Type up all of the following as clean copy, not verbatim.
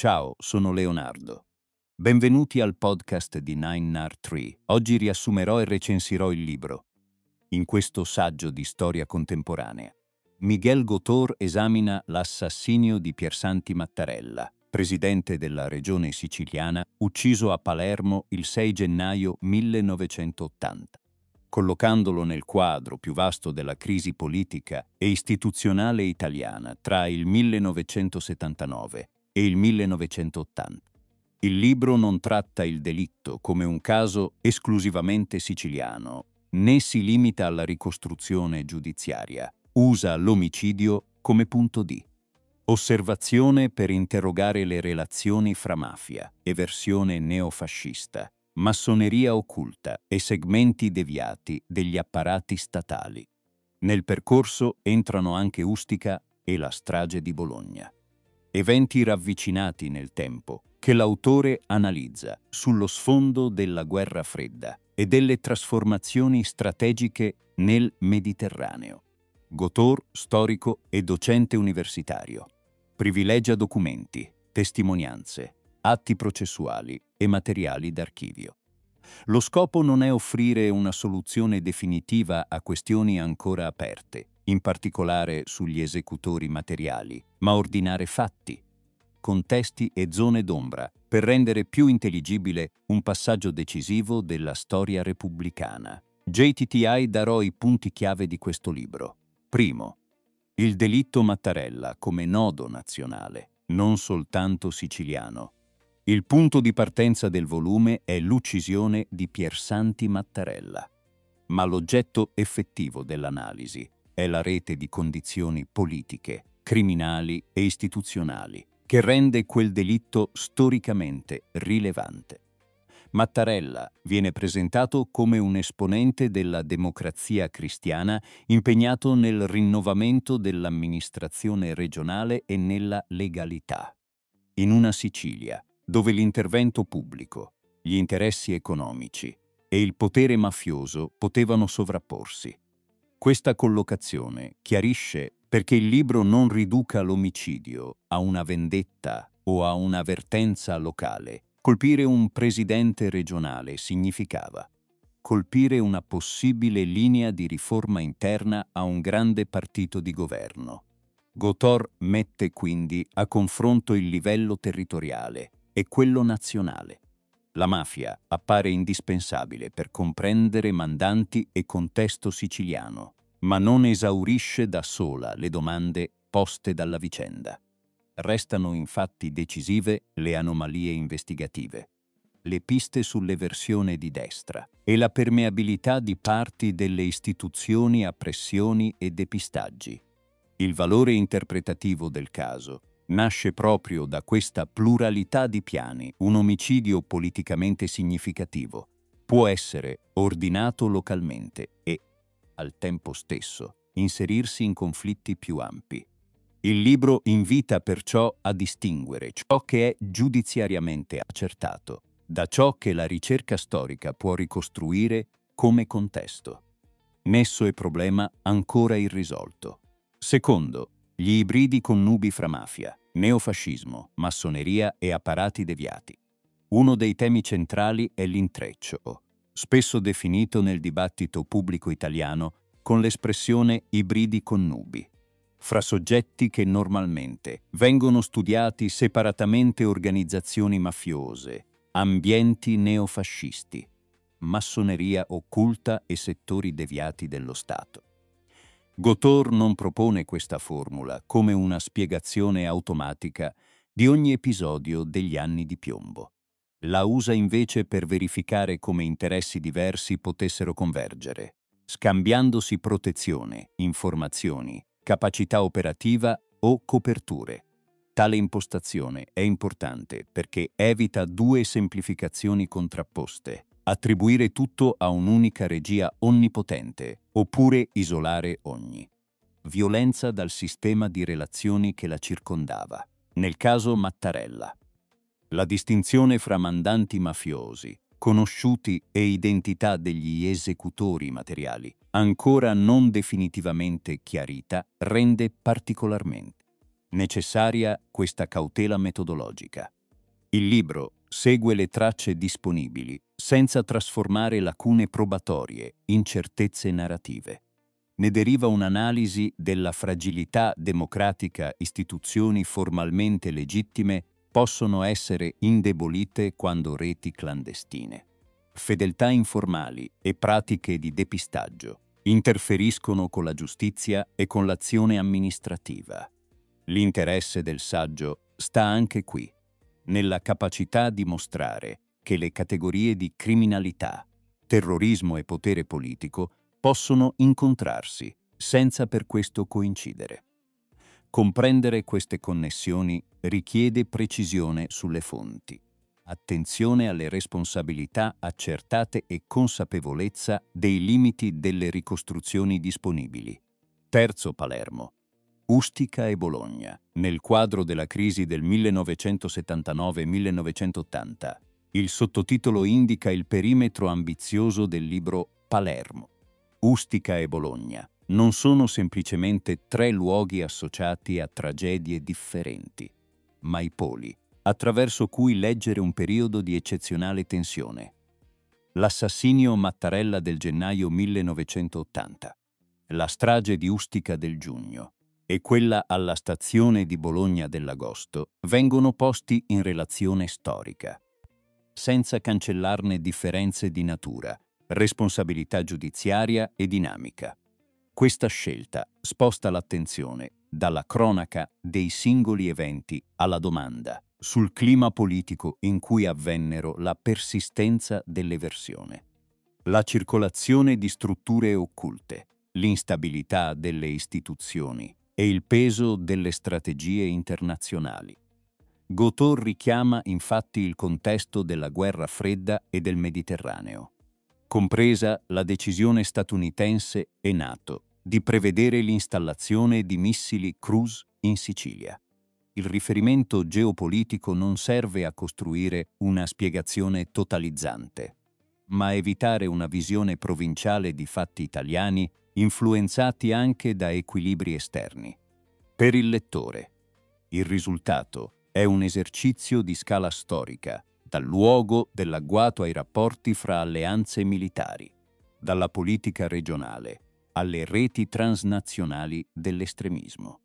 Ciao, sono Leonardo. Benvenuti al podcast di 9R3. Oggi riassumerò e recensirò il libro. In questo saggio di storia contemporanea, Miguel Gotor esamina l'assassinio di Piersanti Mattarella, presidente della regione siciliana, ucciso a Palermo il 6 gennaio 1980. Collocandolo nel quadro più vasto della crisi politica e istituzionale italiana tra il 1979 e il 1980. Il libro non tratta il delitto come un caso esclusivamente siciliano, né si limita alla ricostruzione giudiziaria. Usa l'omicidio come punto di osservazione per interrogare le relazioni fra mafia, eversione neofascista, massoneria occulta e segmenti deviati degli apparati statali. Nel percorso entrano anche Ustica e la strage di Bologna. Eventi ravvicinati nel tempo che l'autore analizza sullo sfondo della guerra fredda e delle trasformazioni strategiche nel Mediterraneo. Gotor, storico e docente universitario. Privilegia documenti, testimonianze, atti processuali e materiali d'archivio. Lo scopo non è offrire una soluzione definitiva a questioni ancora aperte, in particolare sugli esecutori materiali, ma ordinare fatti, contesti e zone d'ombra per rendere più intelligibile un passaggio decisivo della storia repubblicana. JTTI darò i punti chiave di questo libro. Primo, il delitto Mattarella come nodo nazionale, non soltanto siciliano. Il punto di partenza del volume è l'uccisione di Piersanti Mattarella, ma l'oggetto effettivo dell'analisi è la rete di condizioni politiche, criminali e istituzionali che rende quel delitto storicamente rilevante. Mattarella viene presentato come un esponente della democrazia cristiana impegnato nel rinnovamento dell'amministrazione regionale e nella legalità. In una Sicilia dove l'intervento pubblico, gli interessi economici e il potere mafioso potevano sovrapporsi. Questa collocazione chiarisce perché il libro non riduca l'omicidio a una vendetta o a un'avvertenza locale. Colpire un presidente regionale significava colpire una possibile linea di riforma interna a un grande partito di governo. Gotor mette quindi a confronto il livello territoriale e quello nazionale. La mafia appare indispensabile per comprendere mandanti e contesto siciliano, ma non esaurisce da sola le domande poste dalla vicenda. Restano infatti decisive le anomalie investigative, le piste sull'eversione di destra e la permeabilità di parti delle istituzioni a pressioni e depistaggi. Il valore interpretativo del caso nasce proprio da questa pluralità di piani. Un omicidio politicamente significativo può essere ordinato localmente e, al tempo stesso, inserirsi in conflitti più ampi. Il libro invita perciò a distinguere ciò che è giudiziariamente accertato da ciò che la ricerca storica può ricostruire come contesto. Nesso e problema ancora irrisolto. Secondo, gli ibridi connubi fra mafia, neofascismo, massoneria e apparati deviati. Uno dei temi centrali è l'intreccio, spesso definito nel dibattito pubblico italiano con l'espressione ibridi connubi, fra soggetti che normalmente vengono studiati separatamente: organizzazioni mafiose, ambienti neofascisti, massoneria occulta e settori deviati dello Stato. Gotor non propone questa formula come una spiegazione automatica di ogni episodio degli anni di piombo. La usa invece per verificare come interessi diversi potessero convergere, scambiandosi protezione, informazioni, capacità operativa o coperture. Tale impostazione è importante perché evita due semplificazioni contrapposte: attribuire tutto a un'unica regia onnipotente oppure isolare ogni violenza dal sistema di relazioni che la circondava. Nel caso Mattarella, la distinzione fra mandanti mafiosi, conosciuti e identità degli esecutori materiali, ancora non definitivamente chiarita, rende particolarmente Necessaria questa cautela metodologica. Il libro segue le tracce disponibili senza trasformare lacune probatorie in certezze narrative. Ne deriva un'analisi della fragilità democratica. Istituzioni formalmente legittime possono essere indebolite quando reti clandestine, fedeltà informali e pratiche di depistaggio interferiscono con la giustizia e con l'azione amministrativa. L'interesse del saggio sta anche qui, nella capacità di mostrare che le categorie di criminalità, terrorismo e potere politico possono incontrarsi senza per questo coincidere. Comprendere queste connessioni richiede precisione sulle fonti, attenzione alle responsabilità accertate e consapevolezza dei limiti delle ricostruzioni disponibili. Terzo Palermo. Ustica e Bologna. Nel quadro della crisi del 1979-1980, il sottotitolo indica il perimetro ambizioso del libro Palermo. Ustica e Bologna non sono semplicemente tre luoghi associati a tragedie differenti, ma i poli attraverso cui leggere un periodo di eccezionale tensione. L'assassinio Mattarella del gennaio 1980, la strage di Ustica del giugno e quella alla stazione di Bologna dell'agosto vengono posti in relazione storica, senza cancellarne differenze di natura, responsabilità giudiziaria e dinamica. Questa scelta sposta l'attenzione dalla cronaca dei singoli eventi alla domanda sul clima politico in cui avvennero, la persistenza dell'eversione, la circolazione di strutture occulte, l'instabilità delle istituzioni e il peso delle strategie internazionali. Gotor richiama infatti il contesto della guerra fredda e del Mediterraneo, compresa la decisione statunitense e NATO di prevedere l'installazione di missili Cruise in Sicilia. Il riferimento geopolitico non serve a costruire una spiegazione totalizzante, ma a evitare una visione provinciale di fatti italiani influenzati anche da equilibri esterni. Per il lettore, il risultato è un esercizio di scala storica, dal luogo dell'agguato ai rapporti fra alleanze militari, dalla politica regionale alle reti transnazionali dell'estremismo.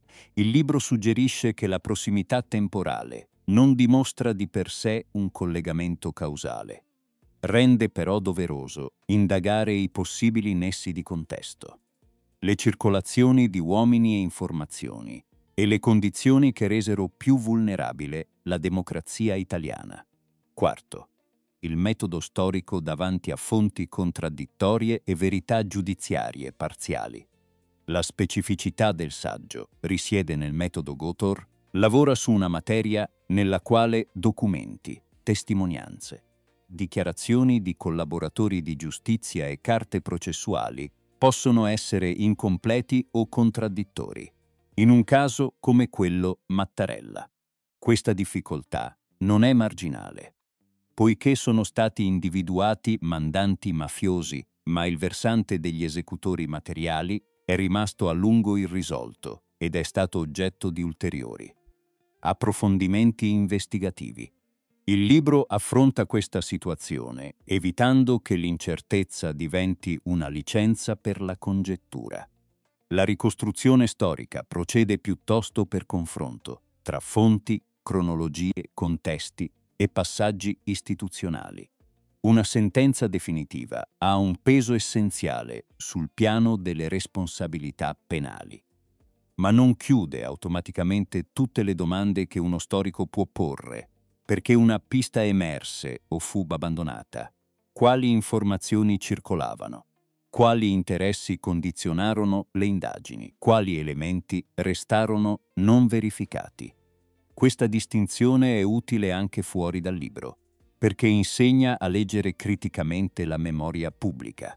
Il libro suggerisce che la prossimità temporale non dimostra di per sé un collegamento causale. Rende però doveroso indagare i possibili nessi di contesto, le circolazioni di uomini e informazioni e le condizioni che resero più vulnerabile la democrazia italiana. Quarto, il metodo storico davanti a fonti contraddittorie e verità giudiziarie parziali. La specificità del saggio risiede nel metodo Gotor, lavora su una materia nella quale documenti, testimonianze, dichiarazioni di collaboratori di giustizia e carte processuali possono essere incompleti o contraddittori, in un caso come quello Mattarella. Questa difficoltà non è marginale, poiché sono stati individuati mandanti mafiosi, ma il versante degli esecutori materiali è rimasto a lungo irrisolto ed è stato oggetto di ulteriori approfondimenti investigativi. Il libro affronta questa situazione, evitando che l'incertezza diventi una licenza per la congettura. La ricostruzione storica procede piuttosto per confronto tra fonti, cronologie, contesti e passaggi istituzionali. Una sentenza definitiva ha un peso essenziale sul piano delle responsabilità penali, ma non chiude automaticamente tutte le domande che uno storico può porre, perché una pista emerse o fu abbandonata. Quali informazioni circolavano? Quali interessi condizionarono le indagini? Quali elementi restarono non verificati? Questa distinzione è utile anche fuori dal libro, perché insegna a leggere criticamente la memoria pubblica.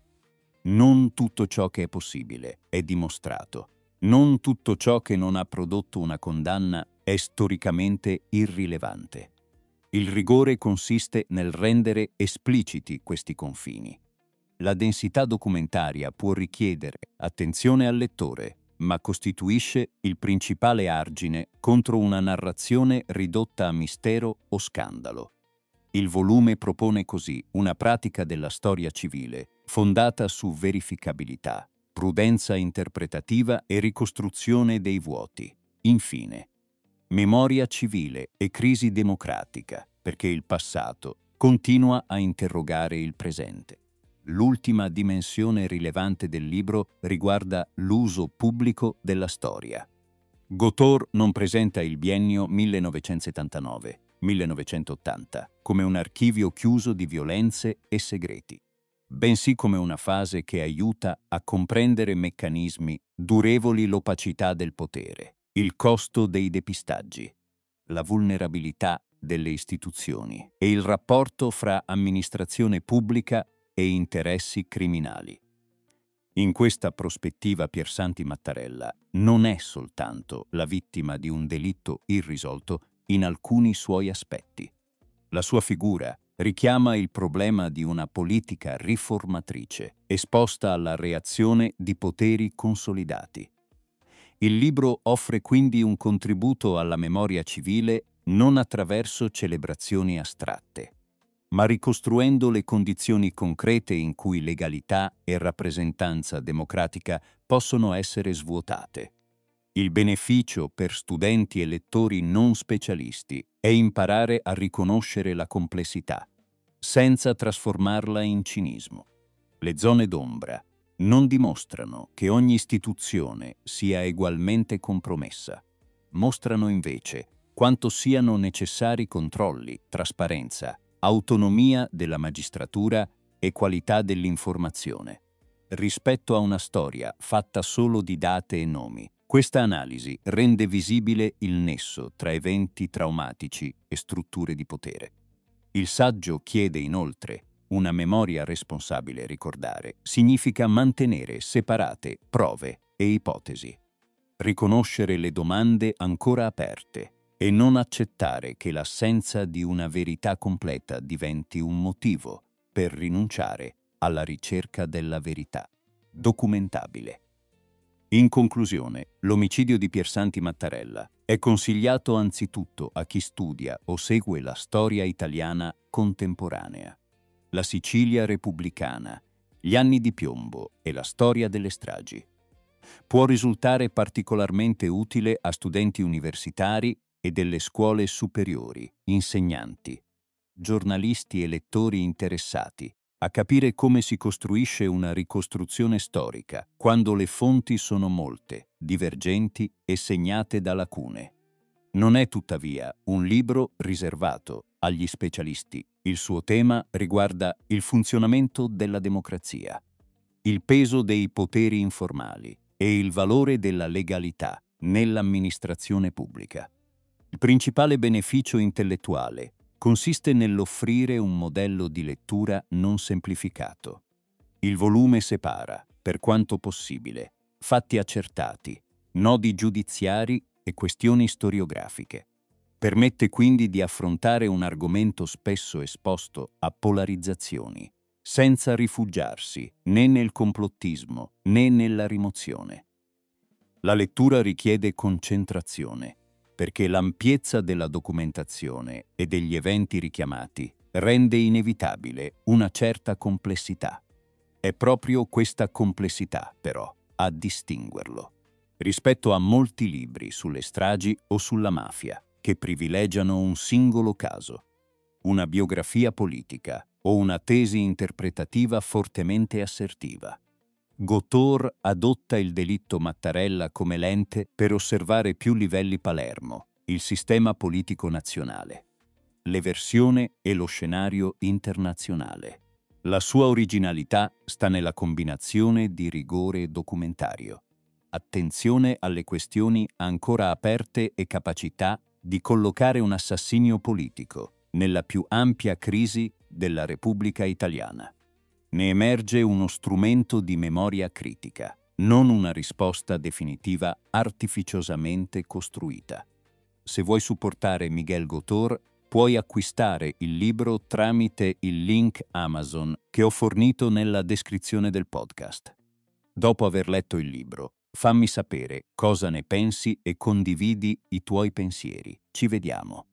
Non tutto ciò che è possibile è dimostrato. Non tutto ciò che non ha prodotto una condanna è storicamente irrilevante. Il rigore consiste nel rendere espliciti questi confini. La densità documentaria può richiedere attenzione al lettore, ma costituisce il principale argine contro una narrazione ridotta a mistero o scandalo. Il volume propone così una pratica della storia civile fondata su verificabilità, prudenza interpretativa e ricostruzione dei vuoti. Infine, memoria civile e crisi democratica, perché il passato continua a interrogare il presente. L'ultima dimensione rilevante del libro riguarda l'uso pubblico della storia. Gotor non presenta il biennio 1979-1980 come un archivio chiuso di violenze e segreti, bensì come una fase che aiuta a comprendere meccanismi durevoli l'opacità del potere, il costo dei depistaggi, la vulnerabilità delle istituzioni e il rapporto fra amministrazione pubblica e interessi criminali. In questa prospettiva Piersanti Mattarella non è soltanto la vittima di un delitto irrisolto in alcuni suoi aspetti. La sua figura richiama il problema di una politica riformatrice, esposta alla reazione di poteri consolidati. Il libro offre quindi un contributo alla memoria civile non attraverso celebrazioni astratte, ma ricostruendo le condizioni concrete in cui legalità e rappresentanza democratica possono essere svuotate. Il beneficio per studenti e lettori non specialisti è imparare a riconoscere la complessità, senza trasformarla in cinismo. Le zone d'ombra non dimostrano che ogni istituzione sia egualmente compromessa. Mostrano invece quanto siano necessari controlli, trasparenza, autonomia della magistratura e qualità dell'informazione. Rispetto a una storia fatta solo di date e nomi, questa analisi rende visibile il nesso tra eventi traumatici e strutture di potere. Il saggio chiede inoltre: una memoria responsabile, ricordare, significa mantenere separate prove e ipotesi, riconoscere le domande ancora aperte e non accettare che l'assenza di una verità completa diventi un motivo per rinunciare alla ricerca della verità documentabile. In conclusione, l'omicidio di Piersanti Mattarella è consigliato anzitutto a chi studia o segue la storia italiana contemporanea, la Sicilia repubblicana, gli anni di piombo e la storia delle stragi. Può risultare particolarmente utile a studenti universitari e delle scuole superiori, insegnanti, giornalisti e lettori interessati a capire come si costruisce una ricostruzione storica quando le fonti sono molte, divergenti e segnate da lacune. Non è tuttavia un libro riservato agli specialisti. Il suo tema riguarda il funzionamento della democrazia, il peso dei poteri informali e il valore della legalità nell'amministrazione pubblica. Il principale beneficio intellettuale consiste nell'offrire un modello di lettura non semplificato. Il volume separa, per quanto possibile, fatti accertati, nodi giudiziari e questioni storiografiche. Permette quindi di affrontare un argomento spesso esposto a polarizzazioni, senza rifugiarsi né nel complottismo né nella rimozione. La lettura richiede concentrazione, perché l'ampiezza della documentazione e degli eventi richiamati rende inevitabile una certa complessità. È proprio questa complessità, però, a distinguerlo rispetto a molti libri sulle stragi o sulla mafia, che privilegiano un singolo caso, una biografia politica o una tesi interpretativa fortemente assertiva. Gotor adotta il delitto Mattarella come lente per osservare più livelli Palermo, il sistema politico nazionale, l'eversione e lo scenario internazionale. La sua originalità sta nella combinazione di rigore documentario, attenzione alle questioni ancora aperte e capacità di collocare un assassinio politico nella più ampia crisi della Repubblica Italiana. Ne emerge uno strumento di memoria critica, non una risposta definitiva artificiosamente costruita. Se vuoi supportare Miguel Gotor, puoi acquistare il libro tramite il link Amazon che ho fornito nella descrizione del podcast. Dopo aver letto il libro, Fammi sapere cosa ne pensi e condividi i tuoi pensieri. Ci vediamo.